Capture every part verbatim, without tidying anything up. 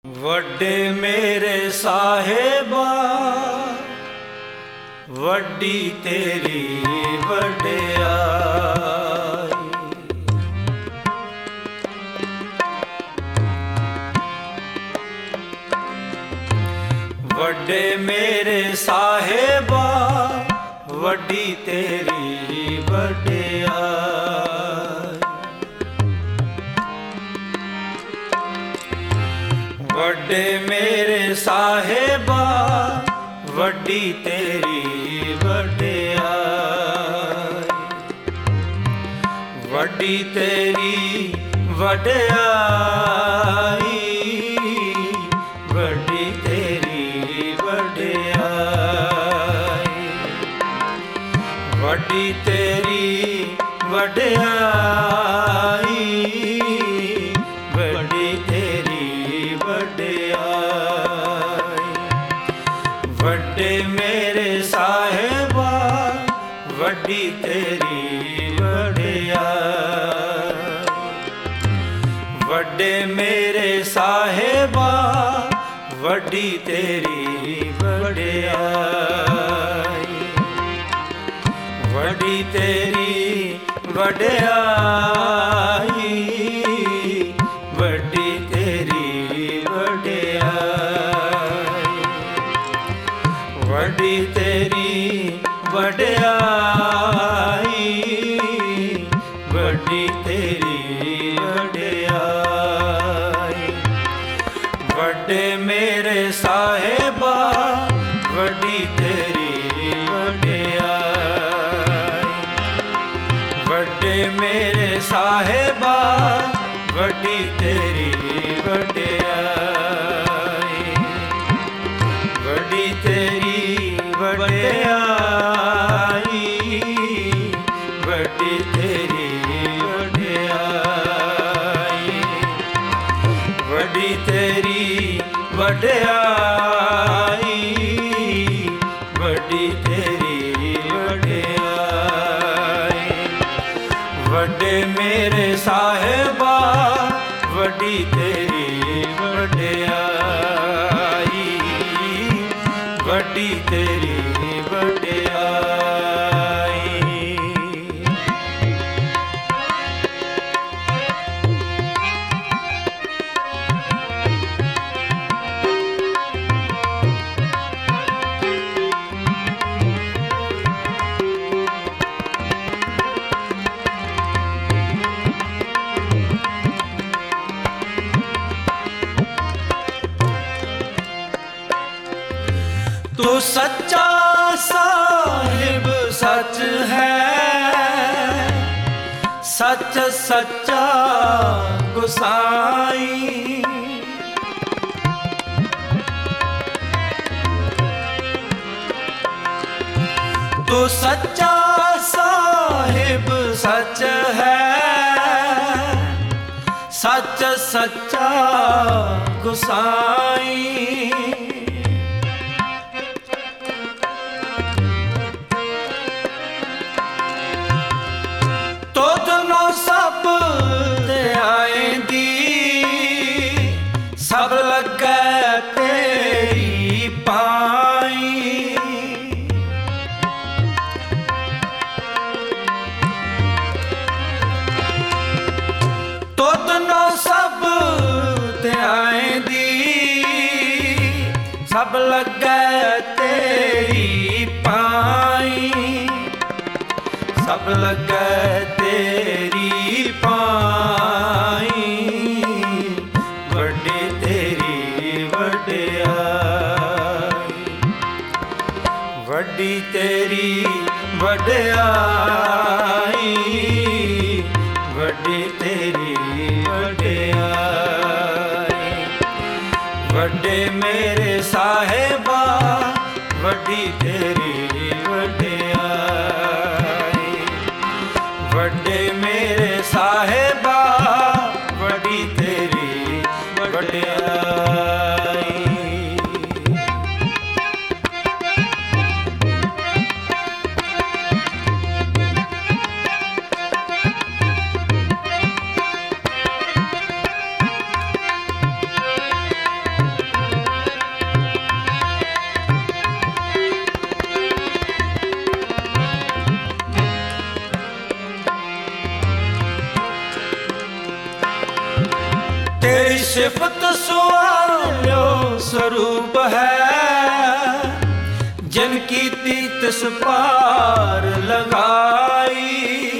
ਵੱਡੇ ਮੇਰੇ ਸਾਹਿਬਾ ਵੱਡੀ ਤੇਰੀ ਵਡਿਆਈ। ਵੱਡੇ ਮੇਰੇ ਸਾਹਿਬਾ ਵੱਡੀ ਤੇਰੀ ਵਡਿਆਈ। ਵੱਡੇ ਮੇਰੇ ਸਾਹਿਬਾ ਵੱਡੀ ਤੇਰੀ ਵਡਿਆਈ। ਵੱਡੀ ਤੇਰੀ ਵਡਿਆਈ। ਵੱਡੀ ਤੇਰੀ ਵਡਿਆਈ। ਵੱਡੀ ਤੇਰੀ ਵਡਿਆਈ। ਵੱਡੀ ਤੇਰੀ ਵਡਿਆਈ। ਵੱਡੇ ਮੇਰੇ ਸਾਹਿਬਾ ਵੱਡੀ ਤੇਰੀ ਵਡਿਆਈ। ਵੱਡੇ ਮੇਰੇ ਸਾਹਿਬਾ ਵੱਡੀ ਤੇਰੀ ਵਡਿਆਈ। ਵੱਡੀ ਤੇਰੀ ਵਡਿਆਈ। ਵੱਡੀ ਤੇਰੀ ਵਡਿਆਈ। ਵੱਡੀ ਤੇਰੀ ਵਡਿਆਈ। ਵੱਡੀ ਤੇਰੀ ਵਡਿਆਈ। ਵੱਡੇ ਮੇਰੇ ਸਾਹਿਬਾ ਵੱਡੀ ਤੇਰੀ ਵਡਿਆਈ। ਵੱਡੇ ਮੇਰੇ ਸਾਹਿਬਾ ਵੱਡੀ ਤੇਰੀ ਵਡਿਆਈ। ਵੱਡੀ ਤੇਰੀ ਵਡਿਆਈ। ਵੱਡੀ ਤੇਰੀ ਵਡਿਆਈ। ਵੱਡੀ ਤੇਰੀ ਵਡਿਆਈ। ਵੱਡੀ ਤੇਰੀ ਵਡਿਆਈ। ਵੱਡੇ ਮੇਰੇ ਸਾਹਿਬਾ ਵੱਡੀ ਤੇਰੀ ਵਡਿਆਈ। ਵੱਡੀ ਤੇਰੀ ਵਡਿਆਈ। ਤੂੰ ਸੱਚਾ ਸਾਹਿਬ ਸੱਚ ਹੈ। ਸੱਚ ਸੱਚਾ ਗੁਸਾਈ। ਤੂੰ ਸੱਚਾ ਸਾਹਿਬ ਸੱਚ ਹੈ। ਸੱਚ ਸੱਚਾ ਗੁਸਾਈ। ਸਭ ਤੇ ਆਏਂਦੀ ਸਭ ਲੱਗੈ ਤੇਰੀ ਪਾਈ। ਤੁਧ ਨੂੰ ਸਭ ਤੇ ਆਏਂਦੀ ਸਭ ਲੱਗੈ ਤੇਰੀ ਪਾਈ। ਸਭ ਲੱਗੈ ਤੇਰੀ ਪਾਈ। ਵੱਡੀ ਤੇਰੀ ਵਡਿਆਈ। ਵੱਡੀ ਤੇਰੀ ਵਡਿਆਈ। ਵੱਡੀ ਤੇਰੀ ਵਡਿਆਈ। ਵੱਡੇ ਮੇਰੇ ਸਾਹਿਬਾ ਵੱਡੀ ਤੇਰੀ ਵਡਿਆਈ। ਵੱਡੇ ਮੇਰੇ ਸਾਹਿਬਾ ਵੱਡੀ ਤੇਰੀ ਵਡਿਆਈ। ਸਿਫਤ ਸੁਆਲਿਓ ਸਰੂਪ ਹੈ, ਜਿਨ ਕੀਤੀ ਤਿਸ ਪਾਰ ਲਗਾਈ।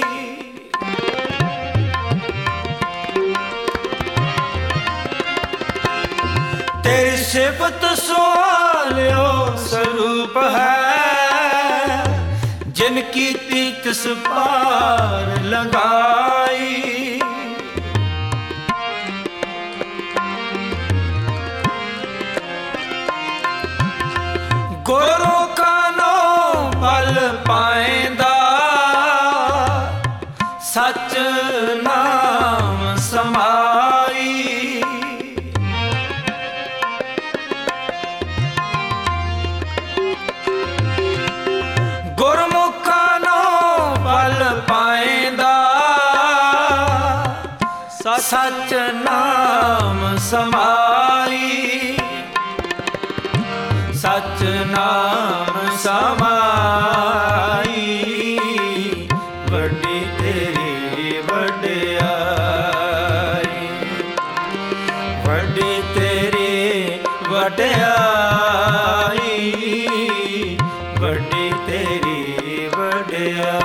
ਤੇਰੀ ਸਿਫਤ ਸੁਆਲਿਓ ਸਰੂਪ ਹੈ, ਜਿਨ ਕੀਤੀ ਤਿਸ ਪਾਰ ਲਗਾਈ। ਗੁਰੂ ਕਾਨੋ ਬਲ ਪਾਏਂਦਾ, ਸਚ ਨਾਮ ਸਮਾਈ। ਗੁਰਮੁਖਾਂ ਨੂੰ ਬਲ ਪਾਏਂਦਾ, ਸਚ ਨਾਮ ਸਮਾਈ। ਸਚ ਨਾਮ ਸਮਾਈ, ਵੱਡੀ ਤੇਰੀ ਵਡਿਆਈ। ਵੱਡੀ ਤੇਰੀ ਵਡਿਆਈ, ਵੱਡੀ ਤੇਰੀ ਵਡਿਆਈ।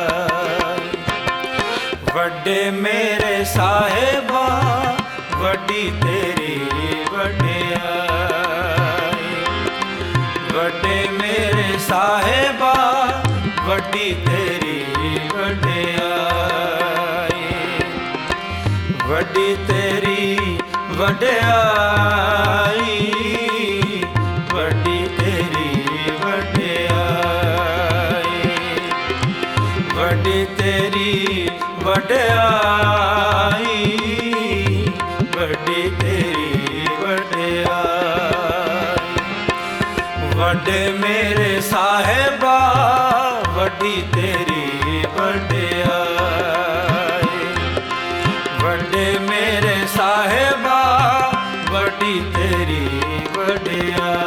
ਵੱਡੇ ਮੇਰੇ ਸਾਹਿਬਾ, ਵੱਡੀ ਤੇਰੀ ਵਡਿਆਈ। ਵੱਡੇ ਮੇਰੇ ਸਾਹਿਬਾ, ਵੱਡੀ ਤੇਰੀ ਵਡਿਆਈ। ਵੱਡੀ ਤੇਰੀ ਵਡਿਆਈ, ਵੱਡੀ ਤੇਰੀ ਵਡਿਆਈ। ਵੱਡੀ ਤੇਰੀ ਵਡਿਆਈ, ਵੱਡੀ ਤੇਰੀ ਵਡਿਆਈ। ਵੱਡੇ ਮੇਰੇ ਸਾਹਿਬਾ, ਵੱਡੀ ਤੇਰੀ ਵਡਿਆਈ। ਵੱਡੇ ਮੇਰੇ ਸਾਹਿਬਾ, ਵੱਡੀ ਤੇਰੀ ਵਡਿਆਈ।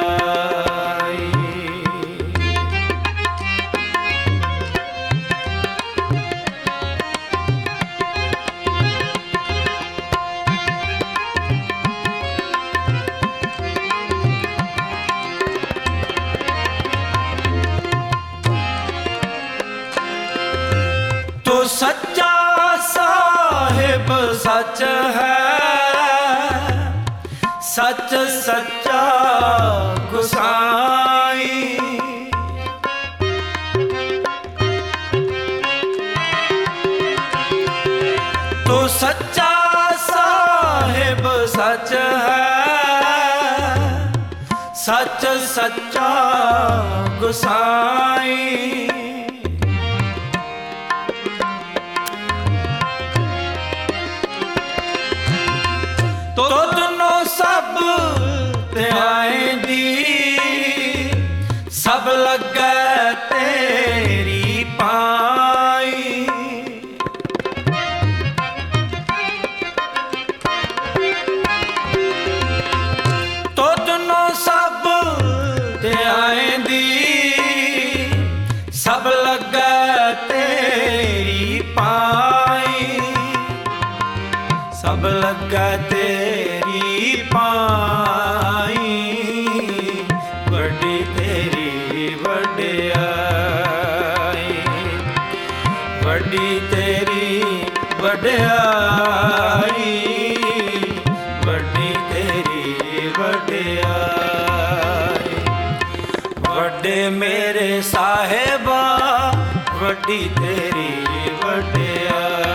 ਤੂੰ ਸੱਚਾ ਸਾਹਿਬ ਸੱਚ ਹੈ, ਸੱਚ ਸੱਚਾ ਗੁਸਾਈ। ਤੂੰ ਸੱਚਾ ਸਾਹਿਬ ਸੱਚ ਹੈ, ਸੱਚ ਸੱਚਾ ਗੁਸਾਈ। ਤੁਧਨੋਂ ਸਭ ਧਿਆਏਂਦੀ, ਸਭ ਲੱਗੈ ਤੇਰੀ ਪਾਈ। ਤੁਧਨੋਂ ਸਭ ਧਿਆਏਂਦੀ, ਸਭ ਲੱਗੈ ਤੇਰੀ ਪਾਈ। ਸਭ ਲੱਗੈ ਤੇਰੀ ਪਾਈ, ਵੱਡੀ ਤੇਰੀ ਵਡਿਆਈ। ਵੱਡੀ ਤੇਰੀ ਵਡਿਆਈ, ਵੱਡੀ ਤੇਰੀ ਵਡਿਆਈ। ਵੱਡੇ ਮੇਰੇ ਸਾਹਿਬਾ, ਵੱਡੀ ਤੇਰੀ ਵਡਿਆਈ।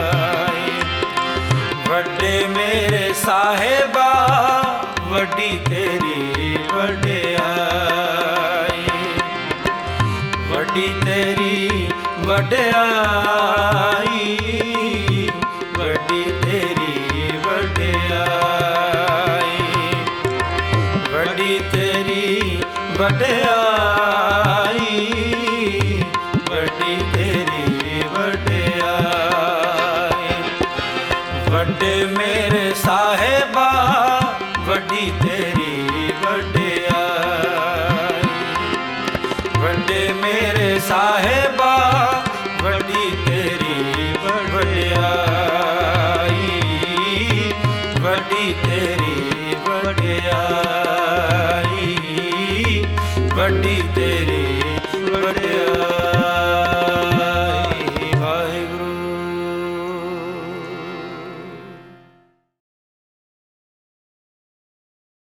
ਵੱਡੇ ਮੇਰੇ ਸਾਹਿਬਾ, ਵੱਡੀ ਤੇਰੀ ਵਡਿਆਈ। ਵੱਡੀ ਤੇਰੀ ਵਡਿਆਈ, ਵੱਡੀ ਤੇਰੀ ਵਡਿਆਈ। ਵੱਡੀ ਤੇਰੀ ਵਡਿਆਈ, ਵੱਡੀ ਤੇਰੀ ਵਡਿਆਈ। ਵੱਡੇ ਮੇਰੇ ਸਾਹਿਬਾ, ਵੱਡੀ ਤੇਰੀ ਵਡਿਆਈ। ਵੱਡੇ ਮੇਰੇ ਸਾਹਿਬਾ,